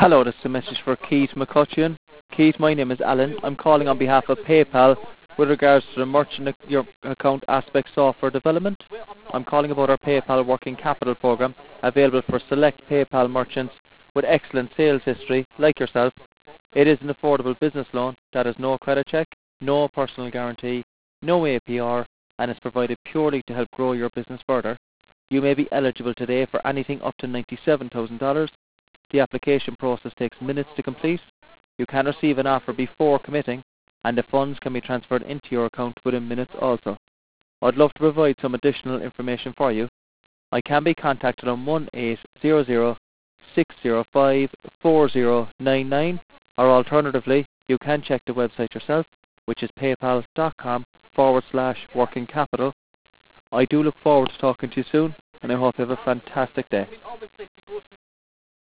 Hello, this is a message for Keith McCutcheon. Keith, my name is Alan. I'm calling on behalf of PayPal with regards to the merchant your account aspect software development. I'm calling about our PayPal working capital program available for select PayPal merchants with excellent sales history like yourself. It is an affordable business loan that has no credit check, no personal guarantee, no APR, and is provided purely to help grow your business further. You may be eligible today for anything up to $97,000. The application process takes minutes to complete. You can receive an offer before committing, and the funds can be transferred into your account within minutes also. I'd love to provide some additional information for you. I can be contacted on 1-800-605-4099, or alternatively, you can check the website yourself, which is paypal.com/working capital. I do look forward to talking to you soon, and I hope you have a fantastic day.